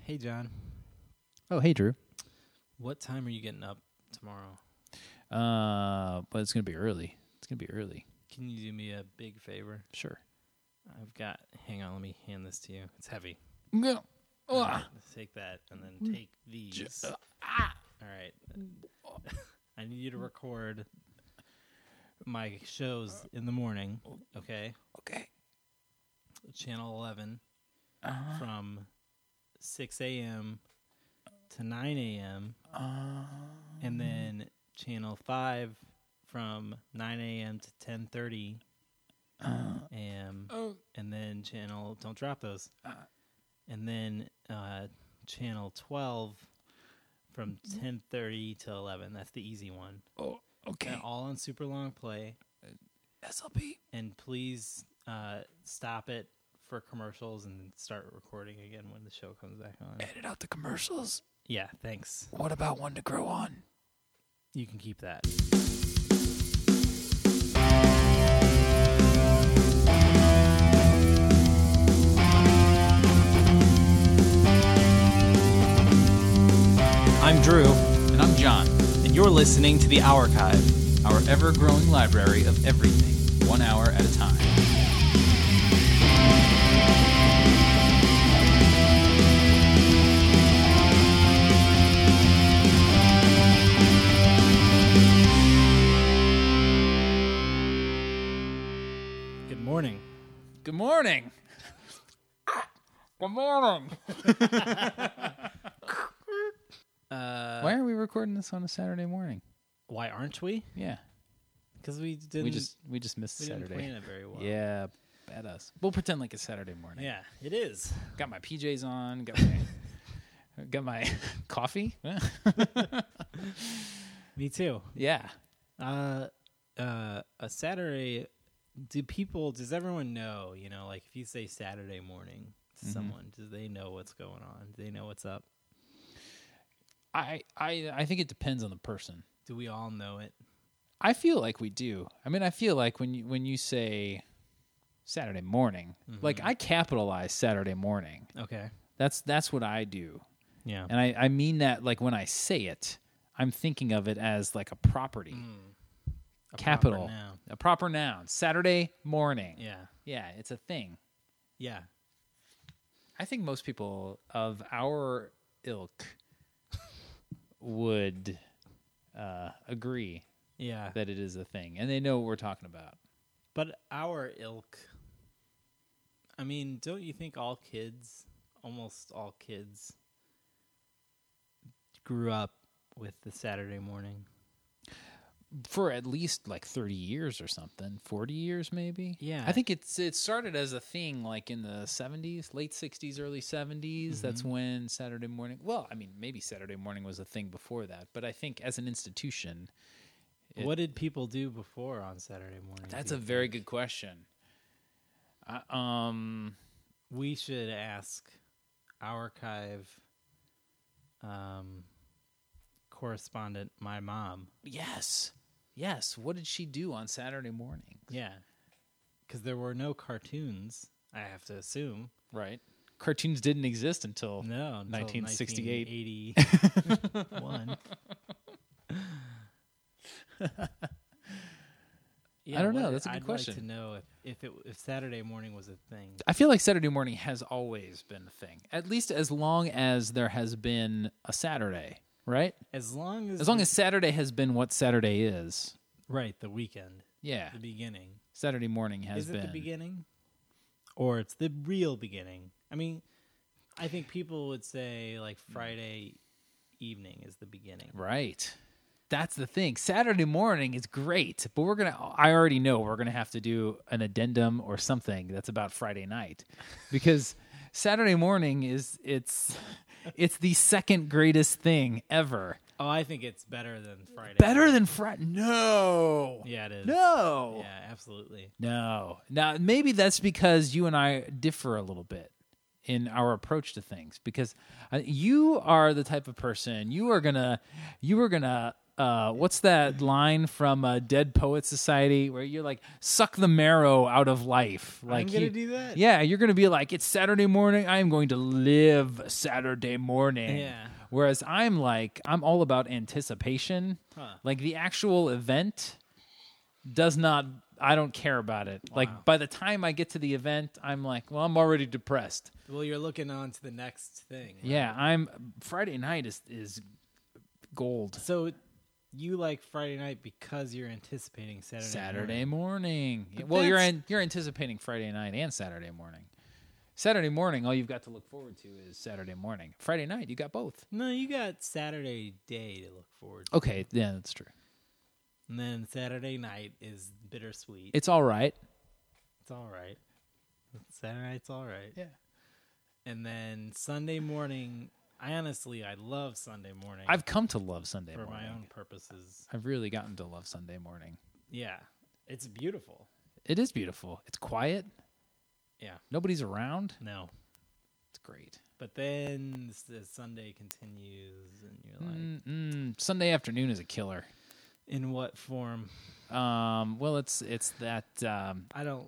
Hey, John. Oh, hey, Drew. What time are you getting up tomorrow? But it's gonna be early. Can you do me a big favor? Sure. Hang on, let me hand this to you. It's heavy. No. All right, let's take that and then take these. All right. I need you to record my shows in the morning, okay? Okay. Channel 11 from 6 a.m. to 9 a.m. And then Channel 5 from 9 a.m. to 10:30 a.m. And then don't drop those. And then Channel 12 from 10:30 to 11. That's the easy one. Oh, okay. And all on super long play. SLP. And please stop it for commercials and start recording again when the show comes back on. Edit out the commercials. Yeah, thanks. What about one to grow on? You can keep that. I'm Drew. And I'm John. And you're listening to The Archive. Our ever-growing library of everything, 1 hour at a time. Good morning. Good morning. Good morning. Why are we recording this on a Saturday morning? Why aren't we? Yeah. Because we didn't. We just missed we Saturday. didn't plan it very well. Yeah, bad us. We'll pretend like it's Saturday morning. Yeah, it is. Got my PJs on. Got my coffee. Me too. Yeah. A Saturday. Does everyone know? Like if you say Saturday morning to someone, do they know what's going on? Do they know what's up? I think it depends on the person. Do we all know it? I feel like we do. I mean, I feel like when you say Saturday morning, like I capitalize Saturday morning. Okay. That's what I do. Yeah. And I mean that like when I say it, I'm thinking of it as like a property. Capital. Proper noun. A proper noun. Saturday morning. Yeah. Yeah, it's a thing. Yeah. I think most people of our ilk would agree Yeah. that it is a thing, and they know what we're talking about. But our ilk, I mean, don't you think almost all kids, grew up with the Saturday morning? For at least like 30 years or something, 40 years maybe. Yeah. I think it started as a thing like in the 70s, late 60s, early 70s. That's when Saturday morning, well, I mean, maybe Saturday morning was a thing before that, but I think as an institution. What did people do before on Saturday morning? That's a very good question. We should ask archive correspondent, my mom. Yes. What did she do on Saturday morning? Yeah. Because there were no cartoons, I have to assume. Right. Cartoons didn't exist until No, until 1968. 1981. I don't know. That's a good I'd question. like to know if Saturday morning was a thing. I feel like Saturday morning has always been a thing, at least as long as there has been a Saturday, right? As long as Saturday has been what Saturday is. right, the weekend. Yeah. The beginning. Saturday morning has been. Is it the beginning? Or it's the real beginning? I mean, I think people would say like Friday evening is the beginning. Right. That's the thing. Saturday morning is great, but I already know we're going to have to do an addendum or something that's about Friday night, because Saturday morning it's the second greatest thing ever. Oh, I think it's better than Friday. Better than Friday? No. Yeah, it is. No. Yeah, absolutely. No. Now, maybe that's because you and I differ a little bit in our approach to things, because you are the type of person, you were gonna what's that line from Dead Poets Society where you're like, suck the marrow out of life? Like I'm gonna do that. Yeah, you're gonna be like, it's Saturday morning. I am going to live Saturday morning. Yeah. Whereas I'm all about anticipation. Huh. Like the actual event I don't care about it. Wow. Like by the time I get to the event, I'm like, well, I'm already depressed. Well, you're looking on to the next thing. Right? Yeah, Friday night is gold. So you like Friday night because you're anticipating Saturday morning. But Well, you're anticipating Friday night and Saturday morning. Saturday morning, all you've got to look forward to is Saturday morning. Friday night, you got both. No, you got Saturday day to look forward to. Okay, yeah, that's true. And then Saturday night is bittersweet. It's all right. It's all right. Saturday night's all right. Yeah. And then Sunday morning, I love Sunday morning. I've come to love Sunday for morning. my own purposes. I've really gotten to love Sunday morning. Yeah. It's beautiful. It is beautiful. It's quiet. Yeah. Nobody's around. No. It's great. But then the Sunday continues and you're like, Sunday afternoon is a killer. in what form? Well, it's that I don't.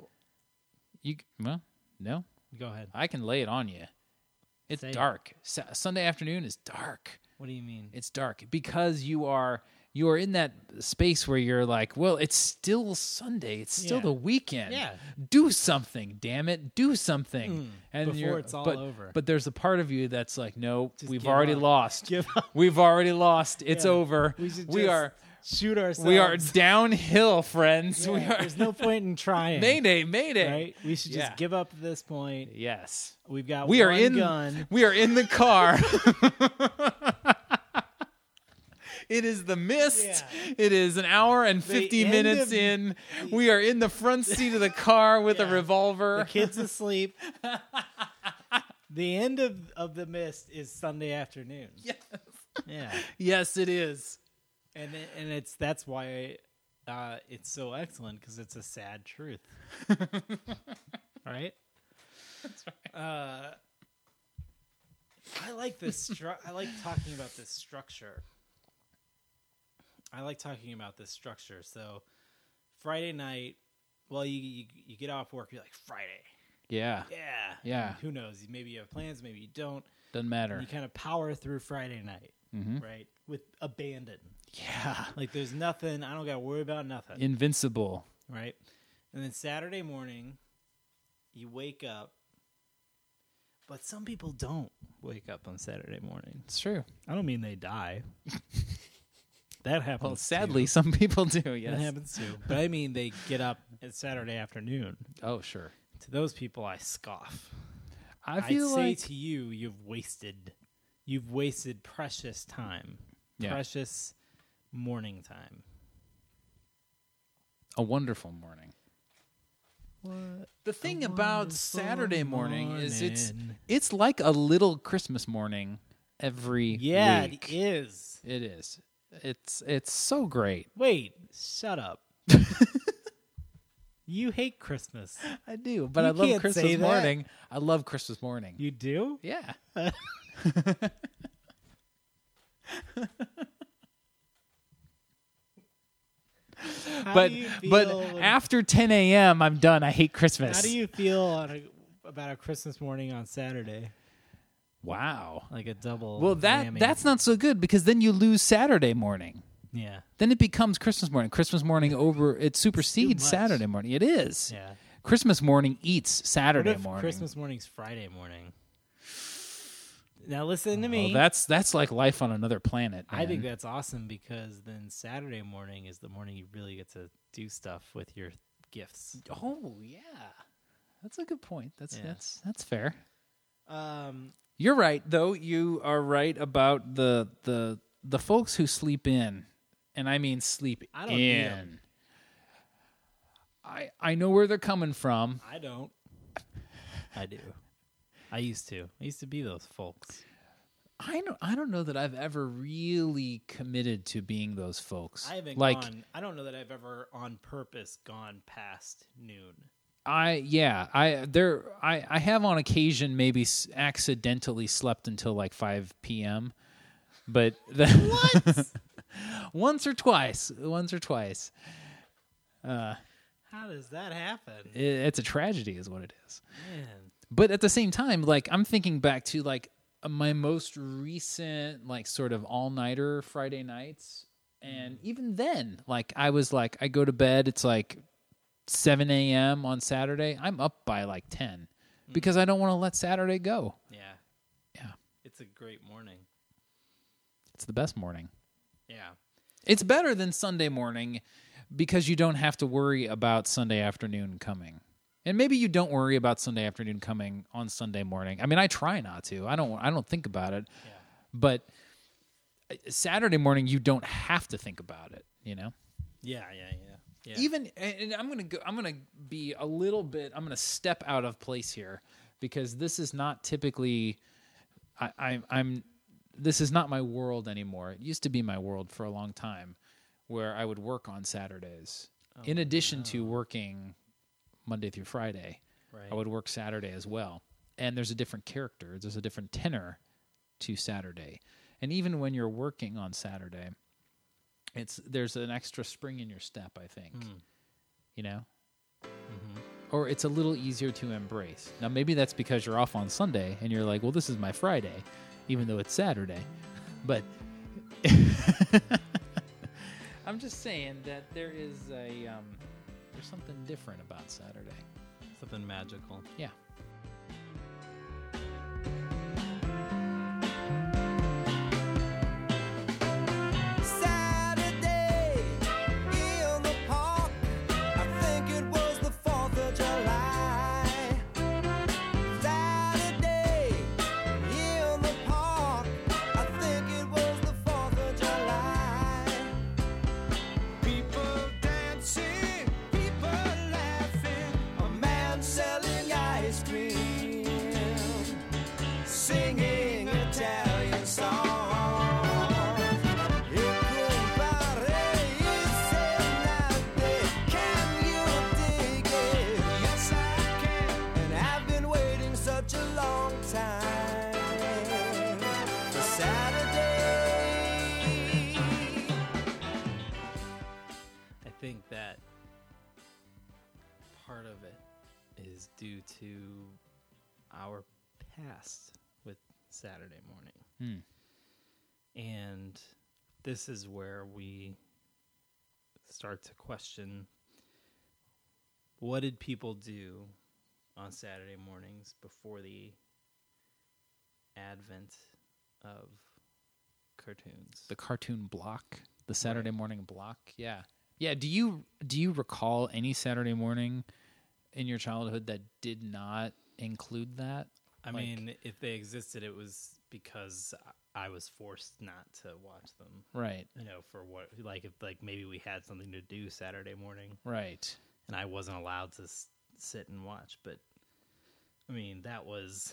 no. Go ahead. I can lay it on you. It's Say it. dark. Sunday afternoon is dark. What do you mean? It's dark because you are in that space where you're like, well, it's still Sunday. It's still Yeah. the weekend. Yeah. Do something, damn it. Do something. Before it's all over. But there's a part of you that's like, no, Just we've give already up. lost. Give up. We've already lost. It's Yeah. over. We should We just are shoot ourselves. we are downhill, friends. Yeah, We are there's no point in trying. Mayday. Right? We should just Yeah. give up at this point. Yes. We've got We are one in gun. We are in the car. It is the mist. Yeah. It is an hour and 50 end minutes of- in. We are in the front seat of the car with a Yeah. revolver. The kid's asleep. The end of the mist is Sunday afternoon. Yes. Yeah. Yes, it is. And that's why it's so excellent, because it's a sad truth. Right? That's right. I like this. I like talking about this structure. So Friday night, well, you get off work, you're like, Friday. Yeah. Yeah. Yeah. And who knows? Maybe you have plans, maybe you don't. Doesn't matter. You kind of power through Friday night, right? With abandon. Yeah. Like there's nothing, I don't got to worry about nothing, Invincible. right? And then Saturday morning, you wake up, but some people don't wake up on Saturday morning. It's true. I don't mean they die. That happens. Well, sadly, some people do, too. yes. That happens too. But I mean, they get up at Saturday afternoon. Oh, sure. To those people, I scoff. I feel I'd say like to you, you've wasted precious time, Yeah. precious morning time. a wonderful morning. What? The thing A about wonderful Saturday morning is morning. it's like a little Christmas morning every week. It is. It is. It's so great. Wait, shut up. You hate Christmas. I do, but You I love can't Christmas say that. morning. I love Christmas morning. You do? Yeah. How but do you feel but when- after 10 a.m., I'm done. I hate Christmas. how do you feel about a Christmas morning on Saturday? Wow. Like a double. Well, whammy. that's not so good because then you lose Saturday morning. yeah. Then it becomes Christmas morning. Christmas morning over it supersedes much. Saturday morning. It is. Yeah. Christmas morning eats What Saturday if morning. Christmas morning's Friday morning? Now listen to me. Well, that's like life on another planet. I think man. that's awesome because then Saturday morning is the morning you really get to do stuff with your gifts. Oh yeah, that's a good point. That's Yeah. that's fair. Um, You're right, though. You are right about the folks who sleep in, and I mean sleep I don't need in. 'em. I know where they're coming from. I don't. I do. I used to. I used to be those folks. I don't know that I've ever really committed to being those folks. I haven't like gone. I don't know that I've ever on purpose gone past noon. I have on occasion maybe accidentally slept until like 5 p.m. But What? Once or twice. How does that happen? It's a tragedy is what it is. Man. But at the same time, like, I'm thinking back to, like, my most recent, like, sort of all-nighter Friday nights. And even then, like, I was like, I go to bed, it's like 7 a.m. on Saturday. I'm up by like 10 because I don't want to let Saturday go. Yeah. Yeah. It's a great morning. It's the best morning. Yeah. It's better than Sunday morning because you don't have to worry about Sunday afternoon coming. And maybe you don't worry about Sunday afternoon coming on Sunday morning. I mean, I try not to. I don't think about it. Yeah. But Saturday morning, you don't have to think about it, you know? Yeah. Even, and I'm gonna be a little bit, I'm gonna step out of place here because this is not typically, this is not my world anymore. It used to be my world for a long time where I would work on Saturdays. In addition to working Monday through Friday, Right. I would work Saturday as well. And there's a different character. There's a different tenor to Saturday. And even when you're working on Saturday, there's an extra spring in your step, I think. You know? Or it's a little easier to embrace. Now, maybe that's because you're off on Sunday and you're like, well, this is my Friday, even though it's Saturday. But I'm just saying that there's something different about Saturday. Something magical. Yeah. Saturday in the park, I think it was the 4th of July. Saturday in the park, I think it was the 4th of July. People dancing, people laughing, a man selling ice cream, singing Italian songs. Such a long time for Saturday. I think that part of it is due to our past with Saturday morning. And this is where we start to question, what did people do on Saturday mornings before the advent of cartoons? The cartoon block, the Saturday morning block. Yeah. Yeah. Do you recall any Saturday morning in your childhood that did not include that? I mean, if they existed, it was because I was forced not to watch them. Right. You know, for what, like, if like maybe we had something to do Saturday morning, Right. and I wasn't allowed to sit and watch. But I mean, that was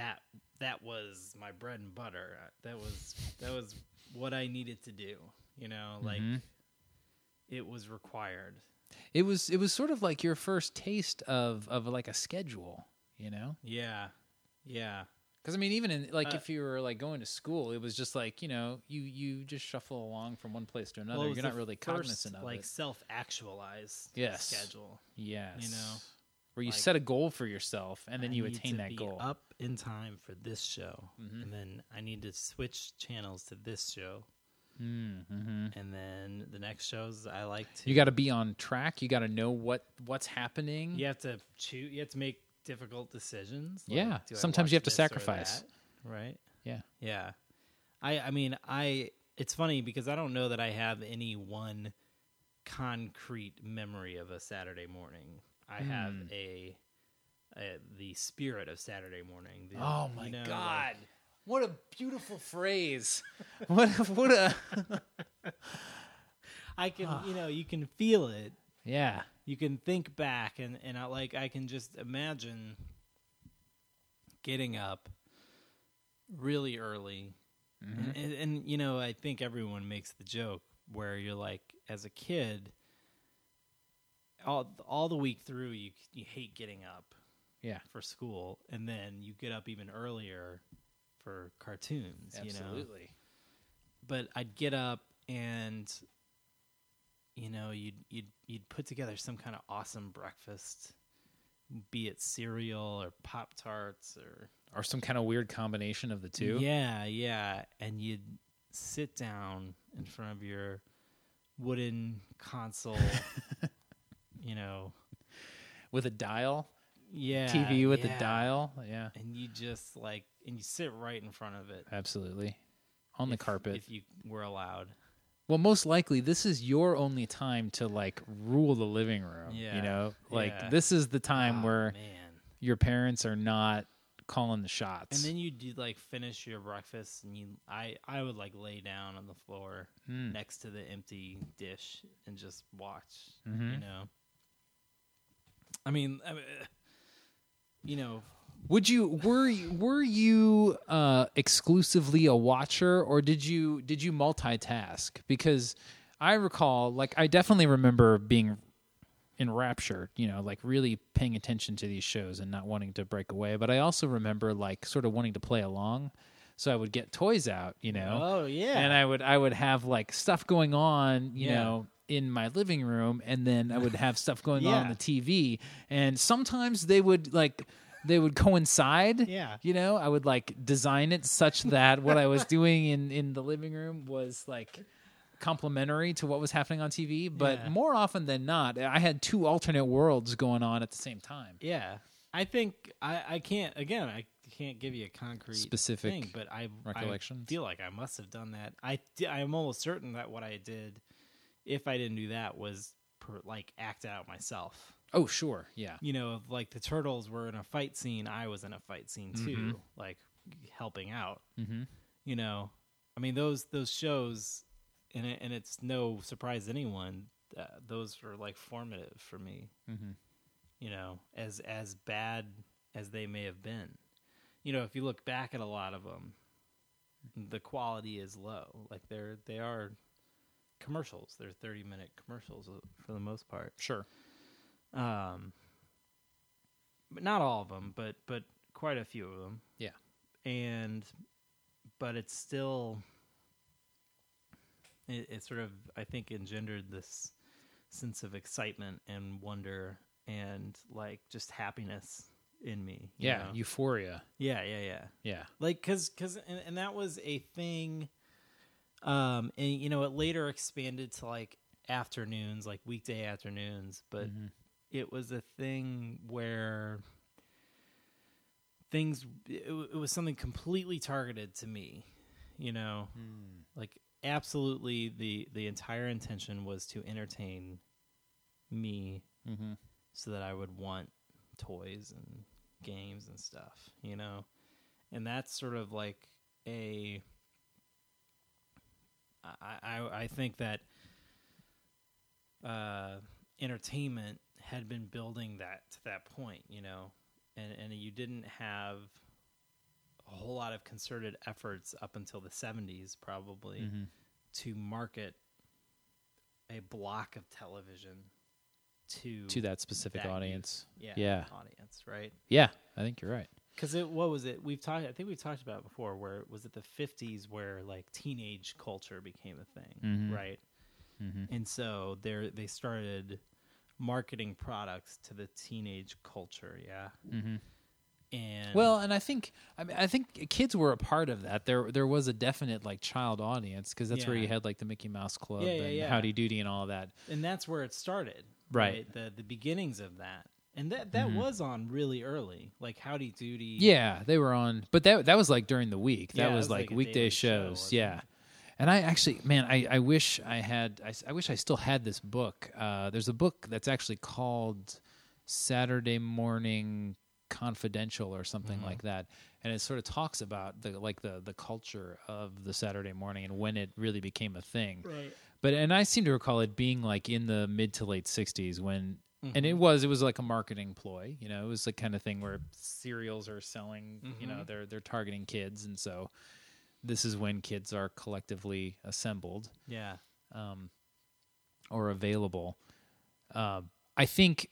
my bread and butter. That was what I needed to do. You know, like it was required. It was sort of like your first taste of like a schedule, you know? Yeah. Because I mean, even in like if you were like going to school, it was just like, you know, you just shuffle along from one place to another. Well, You're not really cognizant of like it. self-actualized schedule. Yes. You know, where you like, set a goal for yourself and then you need attain to that be goal. up in time for this show, and then I need to switch channels to this show, and then the next shows I like to. You got to be on track. You got to know what's happening. You have to choose. You have to make difficult decisions. Like, Yeah. do I Sometimes watch you have to this or sacrifice. that? Right. Yeah. Yeah. I mean, it's funny because I don't know that I have any one concrete memory of a Saturday morning. I have the spirit of Saturday morning. Oh my you know, God. What a beautiful phrase. what a I can, you can feel it. yeah. You can think back and I can just imagine getting up really early. And I think everyone makes the joke where you're like, as a kid, all the week through you hate getting up for school, and then you get up even earlier for cartoons. Absolutely. But I'd get up and you'd put together some kind of awesome breakfast, be it cereal or Pop-Tarts Or some kind of weird combination of the two. Yeah, and you'd sit down in front of your wooden console, With a dial. yeah, TV with yeah. a dial. Yeah, and you just you sit right in front of it absolutely. On the carpet. if you were allowed. Well, most likely this is your only time to rule the living room. Yeah. Yeah. This is the time Oh, where man. your parents are not calling the shots. And then you'd finish your breakfast, and I would lay down on the floor next to the empty dish and just watch. I mean, Would you were you exclusively a watcher, or did you multitask? Because I recall, I definitely remember being enraptured, really paying attention to these shows and not wanting to break away. But I also remember sort of wanting to play along, so I would get toys out, Oh yeah, and I would have stuff going on, Yeah. in my living room, and then I would have stuff going on Yeah. the TV, and sometimes they would coincide. Yeah. I would design it such that what I was doing in the living room was complementary to what was happening on TV. But Yeah. more often than not, I had two alternate worlds going on at the same time. yeah. I think I can't give you a concrete Specific thing, but I recollections? feel like I must have done that. I'm almost certain that what I did, if I didn't do that, was act out myself. Oh, sure. Yeah. If the turtles were in a fight scene, I was in a fight scene too, helping out. Mm-hmm. I mean those shows, and it's no surprise to anyone. Those were formative for me. Mm-hmm. As bad as they may have been. If you look back at a lot of them, the quality is low. They are commercials. They're 30-minute commercials for the most part. Sure. But not all of them, but quite a few of them. Yeah. But it's still, it sort of, I think, engendered this sense of excitement and wonder and just happiness in me. you Yeah. know? Euphoria. Yeah. Yeah. Cause and that was a thing. And it later expanded to afternoons, weekday afternoons, but Mm-hmm. it was a thing where it was something completely targeted to me, absolutely the entire intention was to entertain me, Mm-hmm. so that I would want toys and games and stuff, and that's sort of I think that entertainment had been building that to that point, and you didn't have a whole lot of concerted efforts up until the 70s probably Mm-hmm. to market a block of television to that specific that audience. youth. Yeah. Audience, right? Yeah. I think you're right. Because what was it? I think we've talked about it before. Where was it? The 50s, where teenage culture became a thing, Mhm. right? Mm-hmm. And so they started marketing products to the teenage culture, yeah. Mm-hmm. And Well, and I think kids were a part of that. There was a definite child audience, because that's where Yeah. you had the Mickey Mouse Club Yeah, and yeah. Howdy Doody and all of that. and that's where it started, Right. The beginnings of that, and that Mhm. was on really early, Howdy Doody. Yeah, they were on, but that was during the week. That Yeah, it was was a weekday daily show, shows. wasn't Yeah. it? And I actually, man, I wish I had. I wish I still had this book. There's a book that's actually called Saturday Morning Confidential or something like that, and it sort of talks about the culture of the Saturday morning and when it really became a thing. Right. But I seem to recall it being in the mid to late '60s when, and Mm-hmm. it was a marketing ploy. It was the kind of thing where cereals are selling. Mm-hmm. They're targeting kids, and so this is when kids are collectively assembled Yeah. or available. I think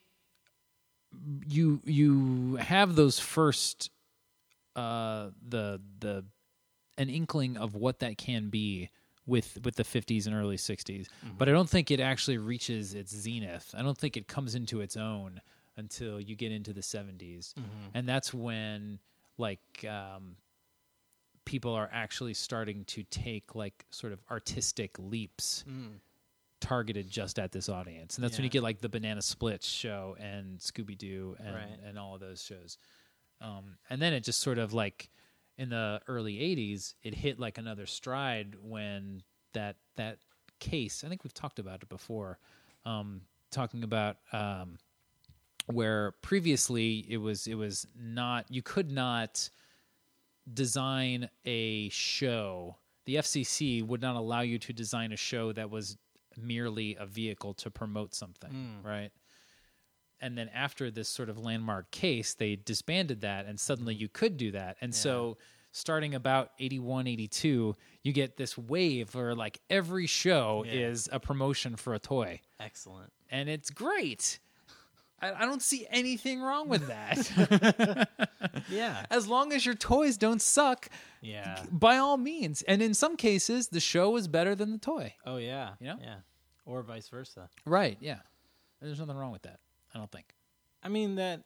you have those first an inkling of what that can be with the 50s and early 60s. But I don't think it actually reaches its zenith. I don't think it comes into its own until you get into the 70s. And that's when like people are actually starting to take like sort of artistic leaps targeted just at this audience. And that's when you get like the Banana Split show and Scooby-Doo and all of those shows. And then it just sort of like in the early 80s, it hit like another stride when that case, I think we've talked about it before, talking about where previously it was not, you could not design a show. The FCC would not allow you to design a show that was merely a vehicle to promote something, right? And then after this sort of landmark case, they disbanded that, and suddenly you could do that. And so starting about 81, 82, you get this wave where like every show is a promotion for a toy. Excellent. And it's great. I don't see anything wrong with that. Yeah. As long as your toys don't suck, Yeah. by all means. And in some cases, the show is better than the toy. Oh, yeah. You know? Yeah. Or vice versa. Right, yeah. There's nothing wrong with that, I don't think. I mean, that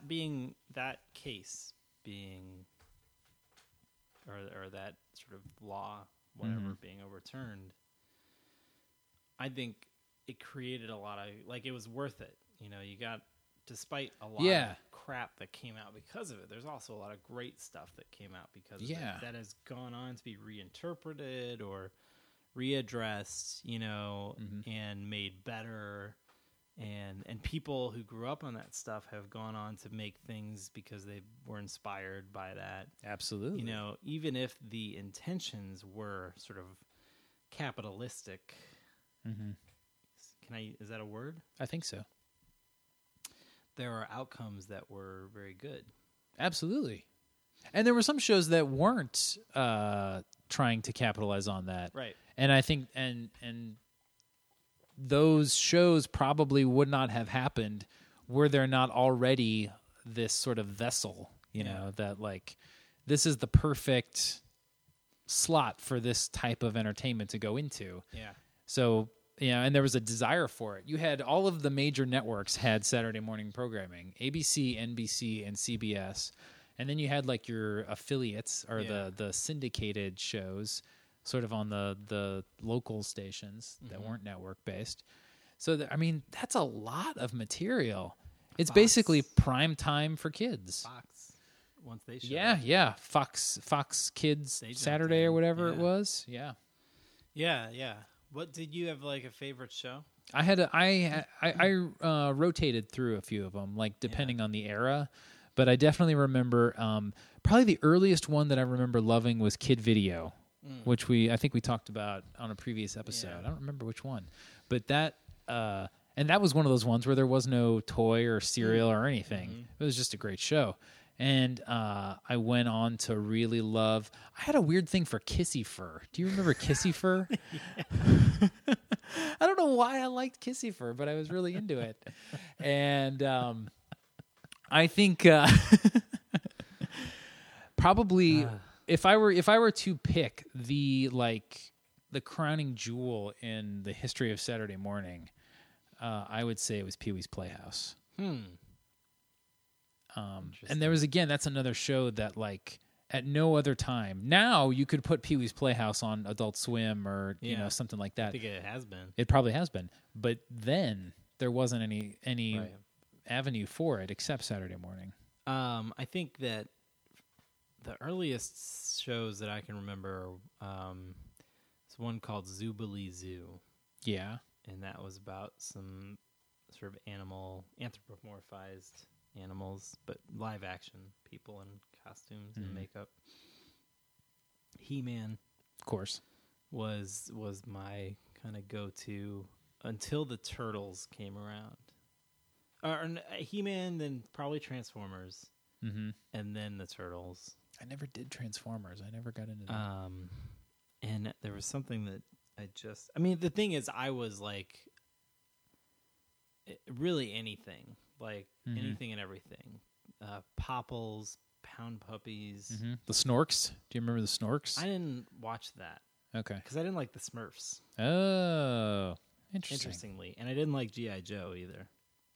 case being, or that sort of law, whatever, being overturned, I think it created a lot of, like, it was worth it. You know, you got, despite a lot of crap that came out because of it, there's also a lot of great stuff that came out because of it that has gone on to be reinterpreted or readdressed, you know, and made better. And people who grew up on that stuff have gone on to make things because they were inspired by that. Absolutely. You know, even if the intentions were sort of capitalistic. Is that a word? I think so. There are outcomes that were very good. Absolutely. And there were some shows that weren't trying to capitalize on that. Right. And I think and those shows probably would not have happened were there not already this sort of vessel, you know, that like this is the perfect slot for this type of entertainment to go into. Yeah. So, yeah, and there was a desire for it. You had all of the major networks had Saturday morning programming, ABC, NBC, and CBS. And then you had like your affiliates or the syndicated shows sort of on the local stations that weren't network based. So, I mean, that's a lot of material. It's basically prime time for kids. Fox, once they showed Yeah, up. yeah. Fox Kids They jumped Saturday in. or whatever it Yeah. was. Yeah. Yeah, yeah. What did you have, like, a favorite show? I rotated through a few of them, like depending on the era, but I definitely remember probably the earliest one that I remember loving was Kid Video, which I think we talked about on a previous episode. Yeah. I don't remember which one, but that and that was one of those ones where there was no toy or cereal or anything. It was just a great show. And I went on to really love. I had a weird thing for Kissy Fur. Do you remember Kissy Fur? I don't know why I liked Kissy Fur, but I was really into it. And I think probably if I were to pick the crowning jewel in the history of Saturday morning, I would say it was Pee-wee's Playhouse. And there was, again, that's another show that, like, at no other time. Now you could put Pee-wee's Playhouse on Adult Swim or, you know, something like that. I think it has been. It probably has been. But then there wasn't any Right. avenue for it except Saturday morning. I think that the earliest shows that I can remember is one called Zoobilee Zoo. Yeah. And that was about some sort of anthropomorphized animals, but live action people in costumes and makeup. He-Man, Of course. was my kind of go-to until the Turtles came around. He-Man, then probably Transformers, and then the Turtles. I never did Transformers. I never got into that. And there was something that I mean, the thing is, I was like, really anything. Like, anything and everything. Popples, Pound Puppies. The Snorks. Do you remember the Snorks? I didn't watch that. Okay. because I didn't like the Smurfs. Oh, interesting. Interestingly, and I didn't like GI Joe either.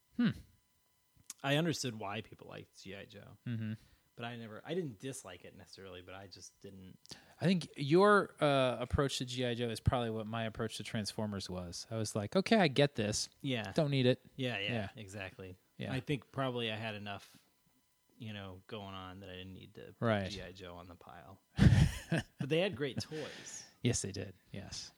I understood why people liked GI Joe, but I didn't dislike it necessarily, but I just didn't. I think your approach to G.I. Joe is probably what my approach to Transformers was. I was like, okay, I get this. Yeah, Don't need it. yeah, exactly. Yeah. I think probably I had enough, going on that I didn't need to put Right. GI Joe on the pile. But they had great toys. Yes, they did. Yes.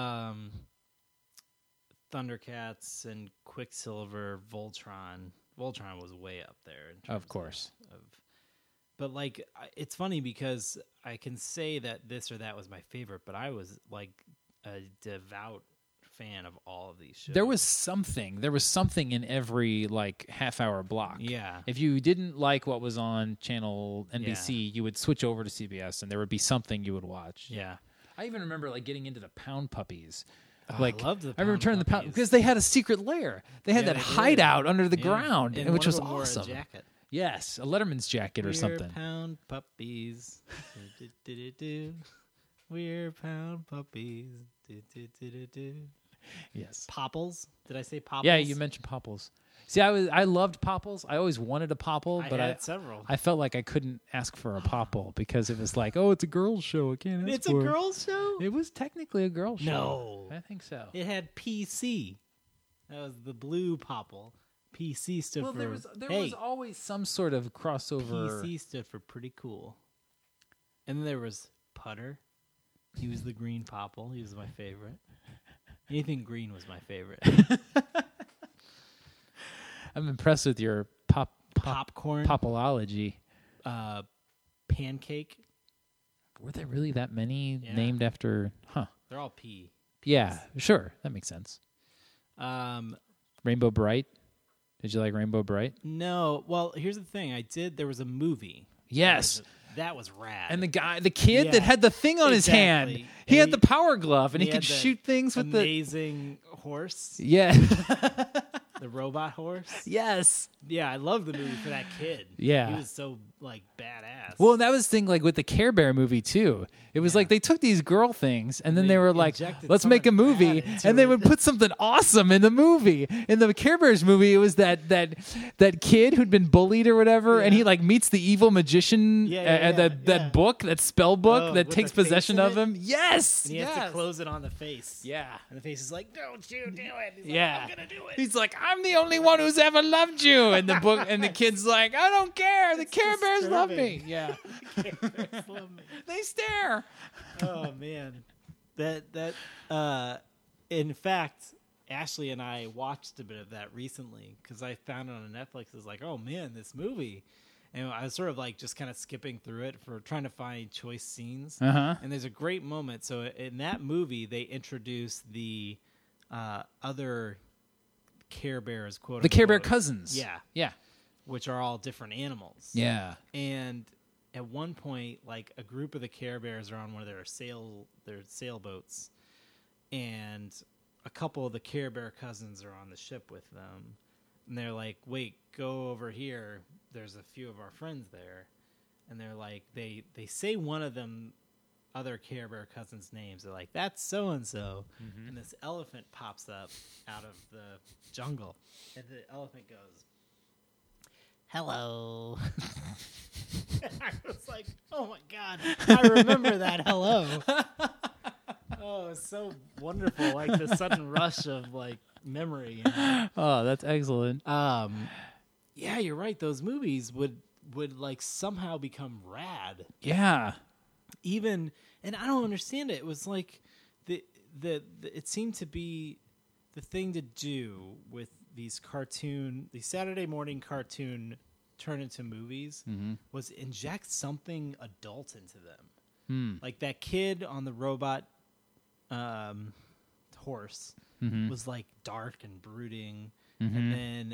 Thundercats and Quicksilver, Voltron. Voltron was way up there. In terms Of course. But it's funny because I can say that this or that was my favorite, but I was like a devout fan of all of these shows. There was something in every half-hour block. Yeah. If you didn't like what was on channel NBC, you would switch over to CBS, and there would be something you would watch. Yeah. I even remember getting into the Pound Puppies. I loved the I remember Pound turning the Pound Puppies. because they had a secret lair. They had Yeah, that they did. hideout under the Yeah. ground, And which one was of them wore a awesome. jacket. Yes, a Letterman's jacket or We're something. Pound Puppies. Do-do-do-do-do. We're Pound Puppies. Do-do-do-do-do. Yes. Popples? Did I say Popples? Yeah, you mentioned Popples. See, I loved Popples. I always wanted a Popple, but I had several. I felt like I couldn't ask for a Popple because it was like, oh, it's a girls' show. I can't ask It's a for it. girls' show? It was technically a girls' show. No. I think so. It had PC. That was the blue Popple. PC stood Well, for there was always some sort of crossover. PC stood for pretty cool. And then there was Putter. He was the green Popple. He was my favorite. Anything green was my favorite. I'm impressed with your Popcorn. popology. Pancake. Were there really that many Yeah. named after? Huh. They're all P. Yeah, sure. That makes sense. Rainbow Bright. Did you like Rainbow Bright? No. Well, here's the thing. There was a movie. Yes. That was rad. And the kid that had the thing on his hand, Exactly. he And had the power glove, and he had could the shoot things with the. amazing horse. Yeah. The robot horse. Yes. Yeah, I love the movie for that kid. Yeah. He was so badass. Well, that was the thing, with the Care Bear movie too. It was like they took these girl things, and then They they were like, injected "Let's so make a much movie," bad into and they it. would put something awesome in the movie. In the Care Bears movie, it was that kid who'd been bullied or whatever, and he meets the evil magician, that book, that spell book that with takes the face possession in of it? him. Yes, And he has to close it on the face. Yeah. And the face is like, "Don't you do it." He's Yeah, like, "I'm gonna do it." He's like, "I'm the only one who's ever loved you," and the book, and the kid's like, "I don't care. The Care Bears love me." disturbing. Yeah, Love me. they stare. Oh man, in fact, Ashley and I watched a bit of that recently because I found it on Netflix. It's like, oh man, this movie, and I was sort of just kind of skipping through it for trying to find choice scenes. Uh-huh. And there's a great moment. So in that movie, they introduce the other Care Bears, quote The Care Bear unquote, cousins. yeah, Yeah. which are all different animals. Yeah. And at one point, a group of the Care Bears are on one of their sailboats, and a couple of the Care Bear cousins are on the ship with them. And they're like, "Wait, go over here. There's a few of our friends there." And they're like, they say one of them, other Care Bear cousins' names. They're like, "That's so and so." And this elephant pops up out of the jungle, and the elephant goes, "Hello." I was like, "Oh my god, I remember that hello." Oh, it's so wonderful, the sudden rush of memory. Oh, that's excellent. Yeah, you're right. Those movies would somehow become rad. Yeah. Even, and I don't understand it. It was it seemed to be the thing to do with these Saturday morning cartoon turn into movies was inject something adult into them. Like that kid on the robot horse was dark and brooding, and then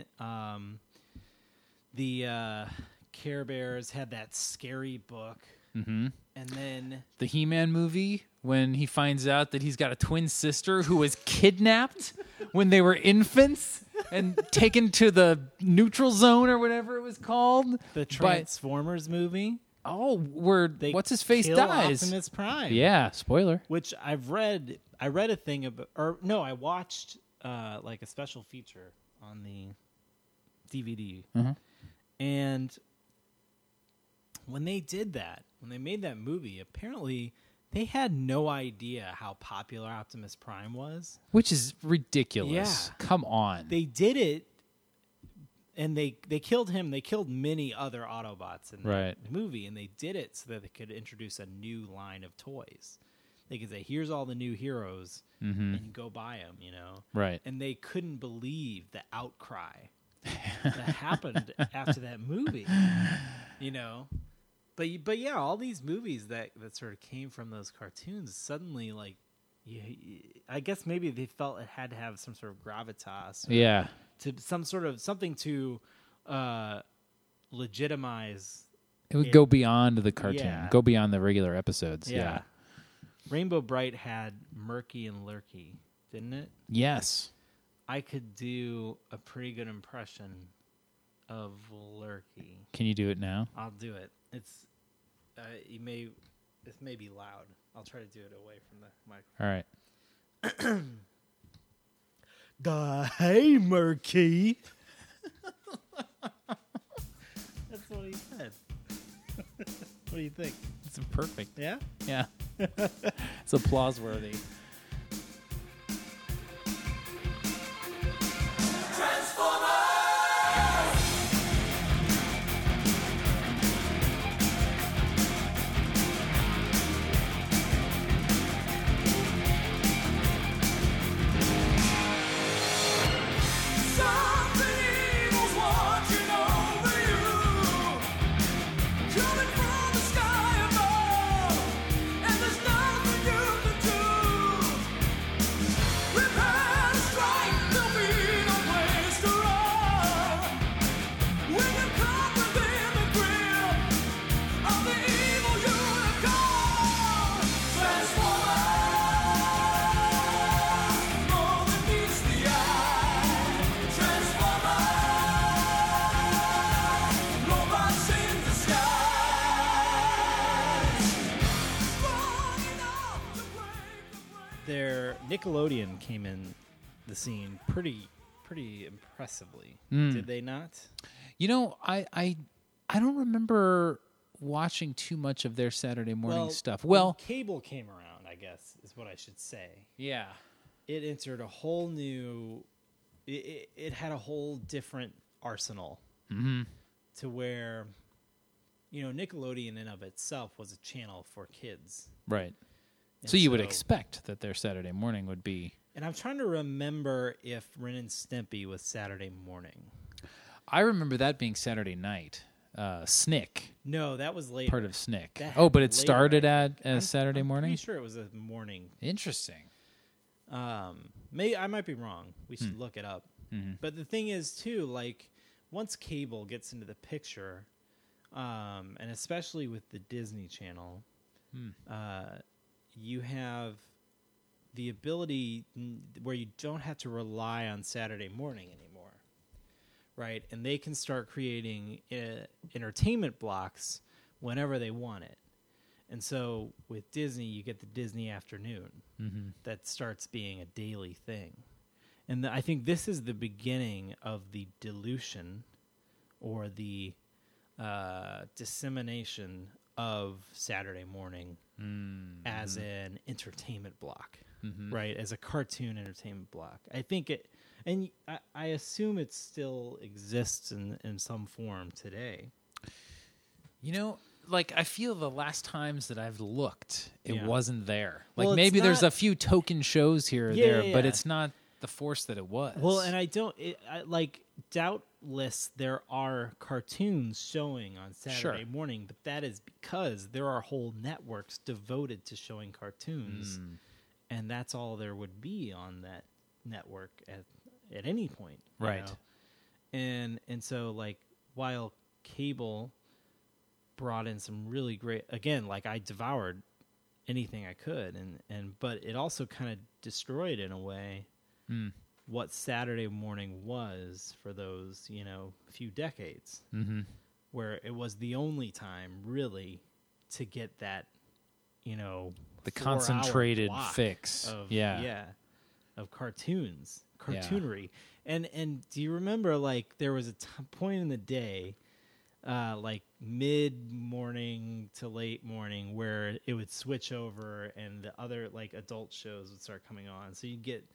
the Care Bears had that scary book, and then The He-Man movie, when he finds out that he's got a twin sister who was kidnapped when they were infants and taken to the neutral zone or whatever it was called. the Transformers movie. Oh, where They what's his face kill dies? Optimus Prime. Yeah, spoiler. Which I read a thing about, or no, I watched like a special feature on the DVD, and when they did that, when they made that movie, apparently they had no idea how popular Optimus Prime was. Which is ridiculous. Yeah. Come on. They did it, and they killed him. They killed many other Autobots in Right. the movie, and they did it so that they could introduce a new line of toys. They could say, "Here's all the new heroes, and you go buy them," you know. Right. And they couldn't believe the outcry that happened after that movie, you know. But yeah, all these movies that sort of came from those cartoons suddenly, like, I guess maybe they felt it had to have some sort of gravitas, or Yeah. to something to legitimize. It would go beyond the cartoon. Yeah. Go beyond the regular episodes. Yeah. Rainbow Bright had Murky and Lurky, didn't it? Yes. I could do a pretty good impression of Lurky. Can you do it now? I'll do it. It's this may be loud. I'll try to do it away from the microphone. All right. Hey, Murky. That's what he said. What do you think? It's perfect. Yeah? Yeah. It's applause worthy. Something evil's watching over you, coming from the sky above, and there's nothing you can do. Prepare to strike, there'll be no place to run. When you come within the grip of the evil unicorn, Transformers, more than meets the eye. Transformers, robots in disguise, strong enough to break the brain. Their Nickelodeon came in the scene pretty impressively. Did they not? You know, I don't remember watching too much of their Saturday morning stuff. when Well, cable came around, I guess, is what I should say. yeah. It entered a whole new. It had a whole different arsenal to where, you know, Nickelodeon in of itself was a channel for kids. Right. And So you would expect that their Saturday morning would be. And I'm trying to remember if Ren and Stimpy was Saturday morning. I remember that being Saturday night. Snick, No, that was later. part of Snick. That Oh, but it happened later, started I at think. Saturday I'm morning? pretty sure it was a morning. Interesting. I might be wrong. We should look it up. But the thing is, too, like, once cable gets into the picture, and especially with the Disney Channel, you have the ability where you don't have to rely on Saturday morning anymore, right? And they can start creating entertainment blocks whenever they want it. And so with Disney, you get the Disney afternoon that starts being a daily thing. And I think this is the beginning of the dilution or the dissemination of Saturday morning as an entertainment block, right? As a cartoon entertainment block. I think it, and I assume it still exists in some form today. You know, like, I feel the last times that I've looked, it Yeah. wasn't there. Like, Well, it's maybe there's not- a few token shows here or Yeah, there, yeah, but yeah. it's not the force that it was. Well, and doubtless there are cartoons showing on Saturday morning, but that is because there are whole networks devoted to showing cartoons, and that's all there would be on that network at any point, you Right. know? And so, like, while cable brought in some really great, again, like, I devoured anything I could, but it also kind of destroyed in a way what Saturday morning was for those, few decades. where it was the only time really to get that, the 4-hour concentrated block fix. of of cartoonery. And do you remember, like, there was a point in the day, like mid morning to late morning, where it would switch over and the other like adult shows would start coming on, so you'd get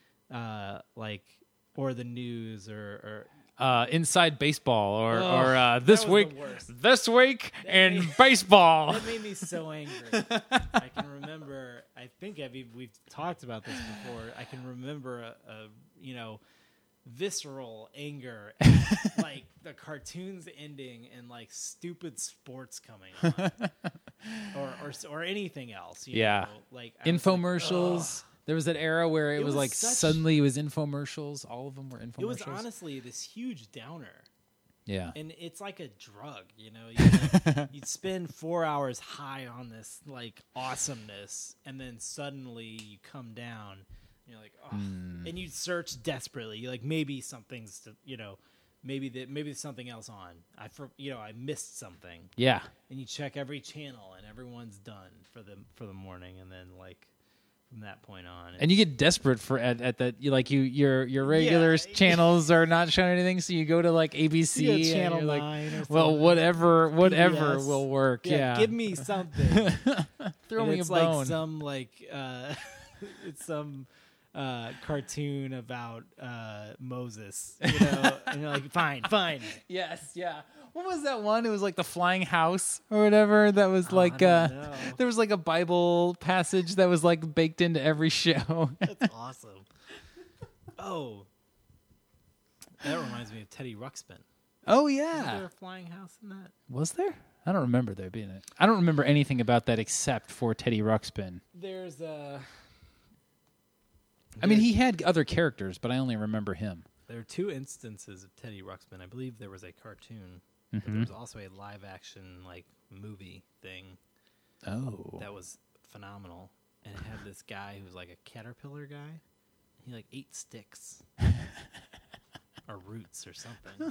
or the news or Inside Baseball or that this was week, the worst. this week in baseball. That made me so angry. I can remember. I think we've talked about this before. I can remember a visceral anger at, like, the cartoons ending and like stupid sports coming on, or anything else. You know? Like I was like, Infomercials. There was that era where it was was like suddenly it was infomercials. All of them were infomercials. it was honestly this huge downer. Yeah. And it's like a drug, you'd spend 4 hours high on this like awesomeness, and then suddenly you come down and you're like, oh, and you search desperately. You're like, maybe something's maybe there's something else on. I missed something. Yeah. And you check every channel and everyone's done for the morning, and then like from that point on. And you get desperate for at that your regular channels are not showing anything, so you go to like ABC You go and Channel you're like, 9 or well, something. whatever PBS. will work. Yeah. Give me something. Throw And me a it's bone. like some it's some cartoon about Moses, and you're like, fine. Yes, yeah. What was that one? It was like the Flying House or whatever. That was like I don't know. there was like a Bible passage that was like baked into every show. That's awesome. Oh, that reminds me of Teddy Ruxpin. Oh Was yeah. there a flying house in that? Was there? I don't remember there being it. I don't remember anything about that except for Teddy Ruxpin. There's I mean, he had other characters, but I only remember him. There are 2 instances of Teddy Ruxpin. I believe there was a cartoon, but there was also a live action like movie thing Oh. that was phenomenal, and it had this guy who was like a caterpillar guy. He like ate sticks or roots or something.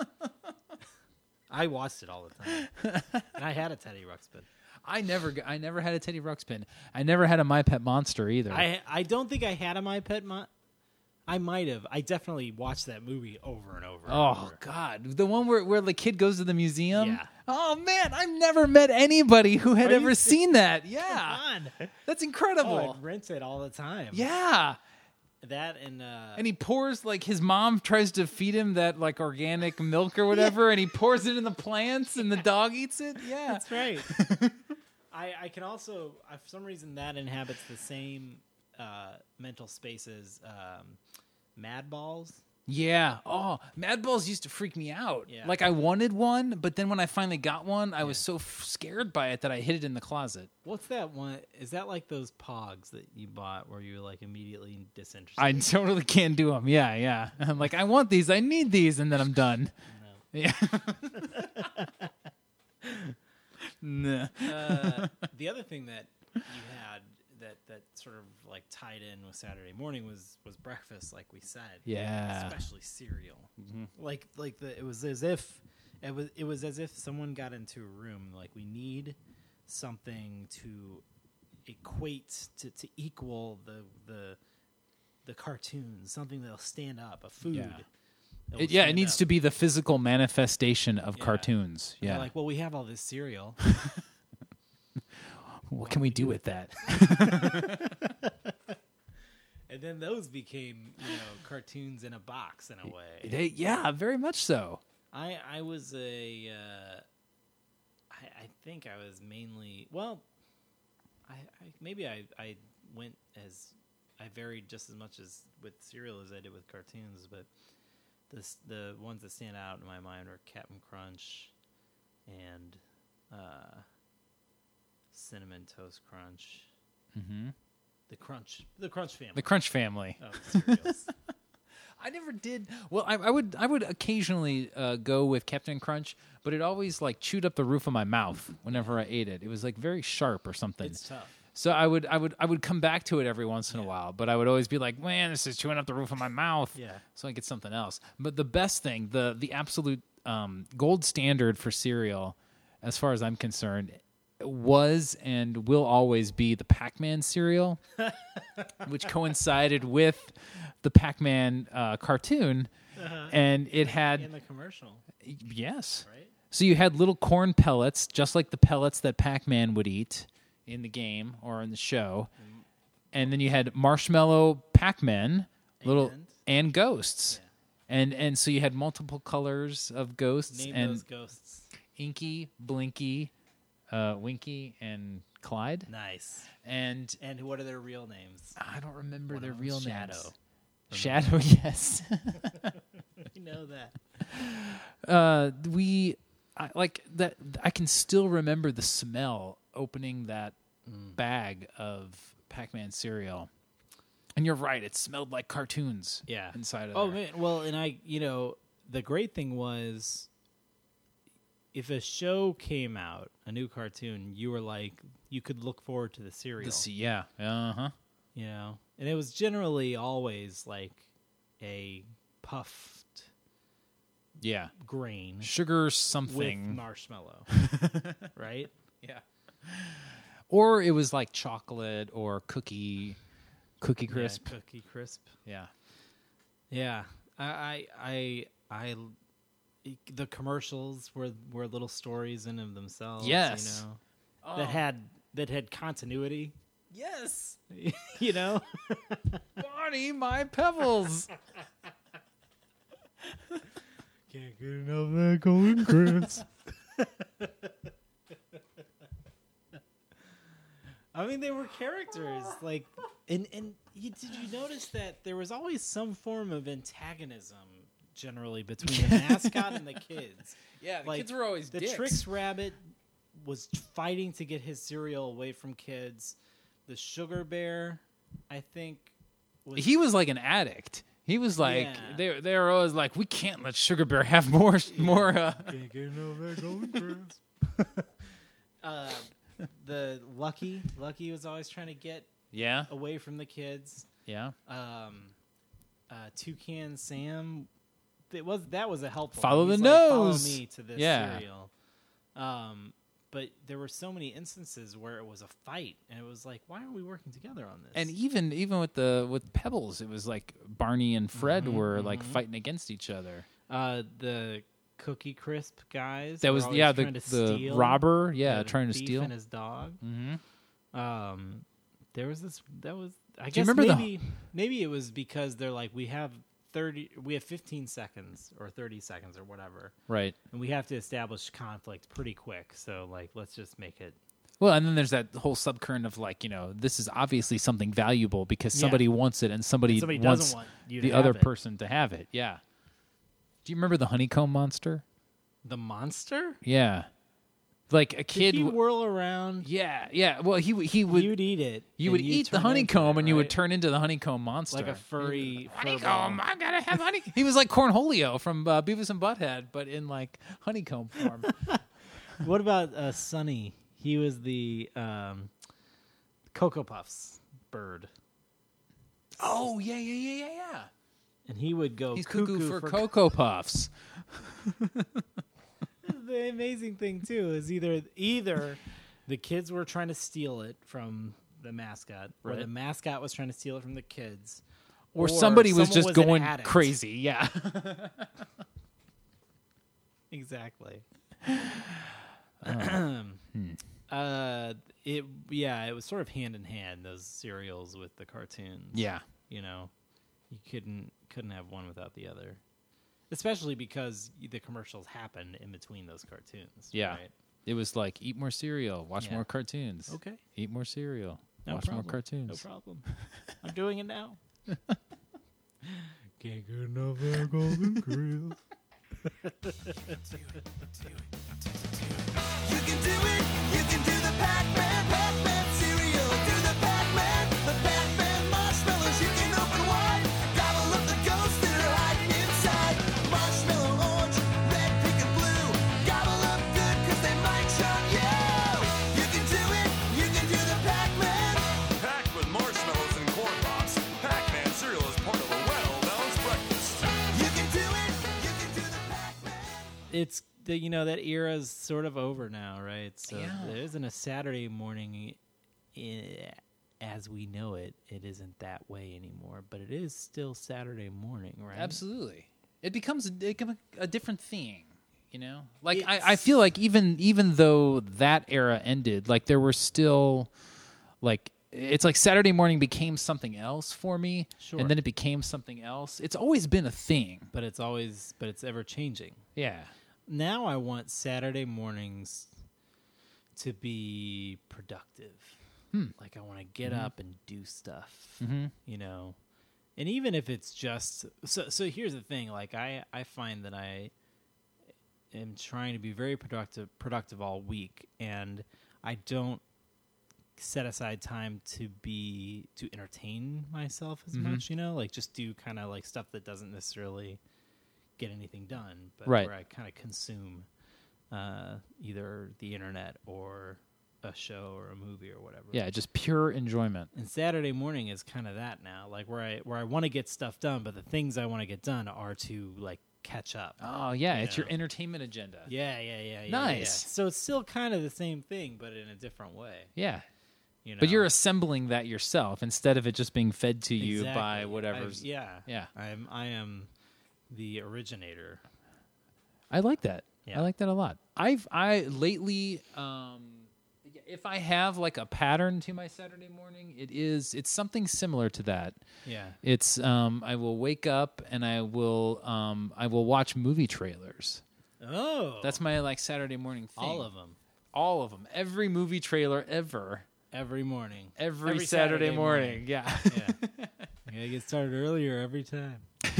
I watched it all the time, and I had a Teddy Ruxpin. I never had a Teddy Ruxpin. I never had a My Pet Monster either. I don't think I had a My Pet I might have. I definitely watched that movie over and over. And Oh over. God, the one where the kid goes to the museum. Yeah. Oh man, I've never met anybody who had Are you ever seen that. Yeah, Come on. that's Oh, incredible. I'd rent it all the time. Yeah, That and he pours like his mom tries to feed him that like organic milk or whatever, and he pours it in the plants, and the dog eats it. Yeah, that's right. I can also, for some reason, that inhabits the same mental space as Mad Balls. Yeah. Oh, Mad Balls used to freak me out. Yeah. Like I wanted one, but then when I finally got one, I was so scared by it that I hid it in the closet. What's that one? Is that like those Pogs that you bought where you were like immediately disinterested? I totally can't do them. Yeah, yeah. I'm like, I want these. I need these, and then I'm done. No. Yeah. Nah. The other thing that you had that sort of like tied in with Saturday morning was breakfast, like we said. Yeah. Especially cereal. Like it was as if someone got into a room like, we need something to equate to equal the cartoons, something that'll stand up, a food. Yeah. that will It stand needs up. to be the physical manifestation of Yeah. cartoons. And they're Yeah. like, well, we have all this cereal. What can we do with that? And then those became, cartoons in a box in a way. Yeah, very much so. I was I think I was mainly, well, maybe I went I varied just as much as with cereal as I did with cartoons, but the ones that stand out in my mind are Captain Crunch and Cinnamon Toast Crunch. Mm-hmm. The Crunch family. The Crunch family. of cereals. I never did. Well, I would occasionally go with Captain Crunch, but it always like chewed up the roof of my mouth whenever I ate it. It was like very sharp or something. It's tough. So I would come back to it every once in a while, but I would always be like, man, this is chewing up the roof of my mouth. Yeah. So I get something else. But the best thing, the absolute gold standard for cereal, as far as I'm concerned, was and will always be the Pac-Man cereal, which coincided with the Pac-Man cartoon, and it had in the commercial, yes. right? So you had little corn pellets, just like the pellets that Pac-Man would eat in the game or in the show, and then you had marshmallow Pac-Man, and ghosts, and so you had multiple colors of ghosts. Name and those ghosts. Inky, Blinky, Winky, and Clyde. Nice. And And what are their real names? I don't remember One their of real them's names. Shadow. Shadow, yes. You know that. I can still remember the smell opening that bag of Pac-Man cereal. And you're right, it smelled like cartoons. Yeah. Inside of Oh there. man, well, and the great thing was, if a show came out, a new cartoon, you were like, you could look forward to the cereal. Yeah. Uh-huh. You know, and it was generally always like a puffed Yeah. grain Sugar with something. marshmallow, right? Yeah. Or it was like chocolate or cookie crisp. Yeah, cookie crisp. Yeah. Yeah, I the commercials were little stories in of themselves. Yes. You know, that had continuity. Yes. You know, Barney, my pebbles. can't get enough of that golden crisp. I mean, they were characters like, did you notice that there was always some form of antagonism generally between the mascot and the kids? Yeah, the Like, kids were always the dicks. Trix Rabbit was fighting to get his cereal away from kids. The Sugar Bear, I think, He was like an addict. He was like Yeah. they were always like, we can't let Sugar Bear have more. Can't get enough of that golden crisp. The Lucky was always trying to get Yeah. away from the kids. Yeah. Toucan Sam, that was a helpful. Follow one. the He's like, nose. Follow me to this Yeah. cereal. But there were so many instances where it was a fight, and it was like, why aren't we working together on this? And even with Pebbles, it was like Barney and Fred were like fighting against each other. The Cookie Crisp guys. That were was always the trying to steal. robber, The trying to thief steal. and his dog. Mm-hmm. There was this. That was. I Do you guess remember maybe it was because they're like, we have 15 seconds or 30 seconds or whatever, Right. and we have to establish conflict pretty quick. So like, let's just make it. Well, and then there's that whole subcurrent of like, this is obviously something valuable because somebody wants it and somebody Somebody wants doesn't want you to the have other it. person to have it. Yeah. Do you remember the honeycomb monster? The monster. Yeah. Like a kid. Did he whirl around? Yeah. Well, he would. You'd eat it. You and would you'd eat the turn into honeycomb, it, and you would right? turn into the honeycomb monster, like a furry honeycomb. I gotta have honey. He was like Cornholio from Beavis and Butthead, but in like honeycomb form. What about Sonny? He was the Cocoa Puffs bird, Oh yeah. and he would go He's cuckoo for co- Cocoa Puffs. The amazing thing too is either the kids were trying to steal it from the mascot, or Right. the mascot was trying to steal it from the kids, Or somebody was someone just an going addict. crazy. Yeah. Exactly. It was sort of hand in hand, those serials with the cartoons. Yeah. You couldn't have one without the other. Especially because the commercials happened in between those cartoons. Yeah. Right? It was like, eat more cereal, watch Yeah. more cartoons. Okay. Eat more cereal, No watch more problem. cartoons. No problem. I'm doing it now. Can't get enough of that golden crisp. You can do it, you can do the Pac-Man cereal, do the Pac-Man marshmallows, you can open wide, gobble up the ghosts that are hiding inside. Marshmallow orange, red, pink, and blue, gobble up good 'cause they might shock you. You can do it, you can do the Pac-Man. Packed with marshmallows and corn pops, Pac-Man cereal is part of a well-balanced breakfast. You can do it, you can do the Pac-Man. it's that era's sort of over now, right? So Yeah. there isn't a Saturday morning as we know it. It isn't that way anymore, but it is still Saturday morning, right? Absolutely. It becomes a different thing, Like I It's- feel like even though that era ended, like there were still like it's like Saturday morning became something else for me, Sure. and then it became something else. It's always been a thing. But it's ever changing. Yeah. Now I want Saturday mornings to be productive. Like I want to get up and do stuff, And even if it's just so here's the thing, like I find that I am trying to be very productive all week, and I don't set aside time to entertain myself as much, like just do kind of like stuff that doesn't necessarily get anything done, but Right. where I kind of consume either the internet or a show or a movie or whatever. Yeah, just pure enjoyment. And Saturday morning is kind of that now, like where I want to get stuff done, but the things I want to get done are to like catch up. Oh yeah, You it's your know. entertainment agenda. Yeah. Nice. So it's still kind of the same thing, but in a different way. Yeah. But You're assembling that yourself instead of it just being fed to you by Exactly. whatever's. Yeah. Yeah. I am the originator. I like that. Yeah. I like that a lot. I lately, if I have like a pattern to my Saturday morning, it's something similar to that. Yeah. It's I will wake up and I will watch movie trailers. Oh. That's my like Saturday morning thing. all of them. All of them. Every movie trailer ever. Every morning. Every Saturday morning. Yeah. Yeah. You gotta get started earlier every time.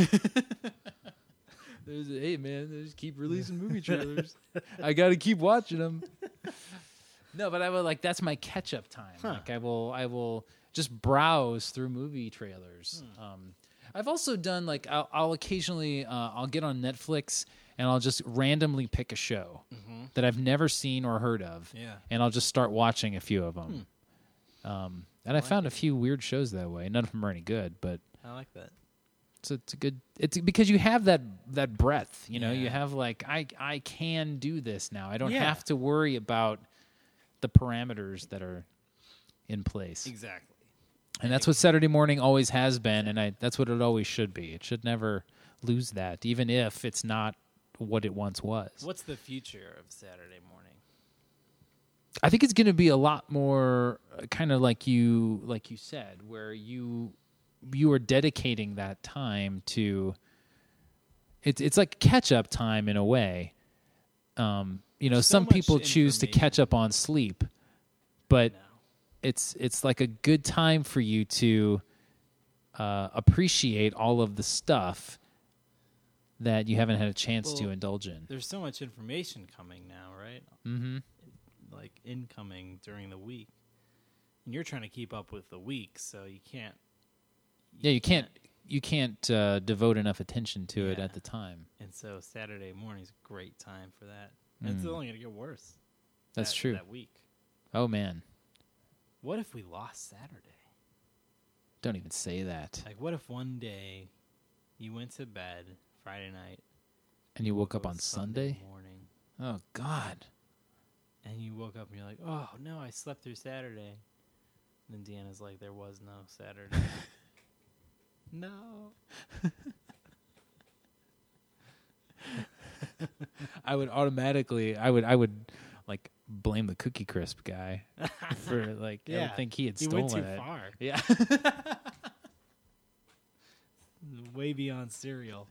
Hey man, they just keep releasing movie trailers. I got to keep watching them. No, but I will like that's my catch up time. Like I will just browse through movie trailers. I've also done like I'll occasionally I'll get on Netflix and I'll just randomly pick a show that I've never seen or heard of. Yeah. And I'll just start watching a few of them. And I found a few weird shows that way. None of them are any good, but I like that. so it's a good. It's because you have that breadth. You Yeah. have like I can do this now. I don't Yeah. have to worry about the parameters that are in place. Exactly. And that's what Saturday morning always has been, and that's what it always should be. It should never lose that, even if it's not what it once was. What's the future of Saturday morning? I think it's going to be a lot more kind of like you said, where you are dedicating that time to. It's like catch up time in a way. Some much people choose to catch up on sleep, but No. it's like a good time for you to appreciate all of the stuff that you haven't had a chance to Well, indulge in. There's so much information coming now, right? Mm-hmm. Like incoming during the week, and you're trying to keep up with the week, so you can't. Yeah, you can't devote enough attention to it Yeah. at the time. And so Saturday morning's a great time for that. And it's only going to get worse. That's that- true. That week. Oh man, What if we lost Saturday? don't even say that. Like, what if one day you went to bed Friday night, And you woke up it on was Sunday? morning, Oh God. and you woke up and you're like, "Oh no, I slept through Saturday." And then Deanna's like, "There was no Saturday." No. I would automatically I would like blame the Cookie Crisp guy for like I Yeah. would think he had You stolen went too it. far. Yeah. Way beyond cereal.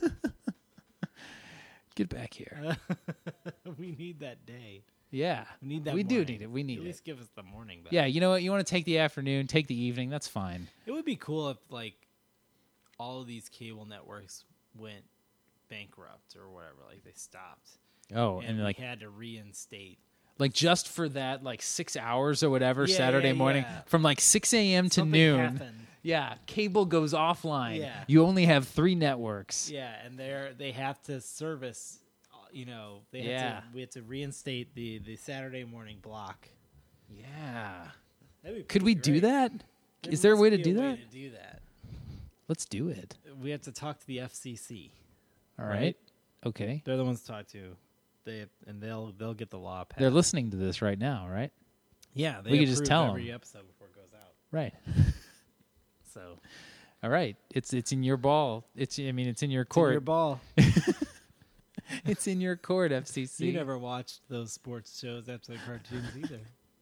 Get back here. We need that day. Yeah. We need that. We do morning. need it. We need At it. least give us the morning back. Yeah, you know what? You want to take the afternoon, take the evening, that's fine. It would be cool if like all of these cable networks went bankrupt or whatever, like they stopped, Oh, and and we like had to reinstate. just for that like 6 hours or whatever Yeah, Saturday yeah, morning yeah. from like 6 a.m. to Something noon. happened. Yeah, cable goes offline. Yeah. You only have 3 networks. Yeah, and they have to service. They have Yeah. we have to reinstate the Saturday morning block. Yeah. That'd be Could we pretty do great. that? There Is there a must way to be do that? To do that, Let's do it. we have to talk to the FCC. All right. Okay. They're the ones to talk to. They'll get the law passed. They're listening to this right now, right? Yeah, they We could just approve tell every 'em. episode before it goes out. Right. So All right. It's in your ball. It's in your it's in court. your ball. It's in your court, FCC. You never watched those sports shows after the cartoons either.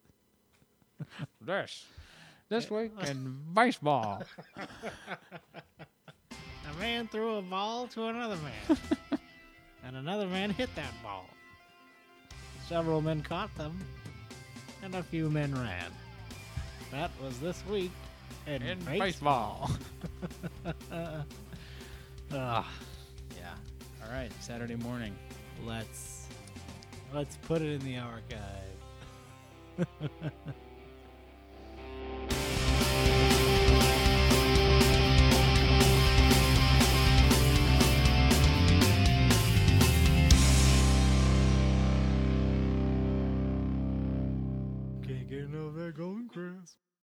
This week in baseball. A man threw a ball to another man, and another man hit that ball. Several men caught them, and a few men ran. That was this week in baseball. Yeah. All right. Saturday morning. Let's put it in the archive.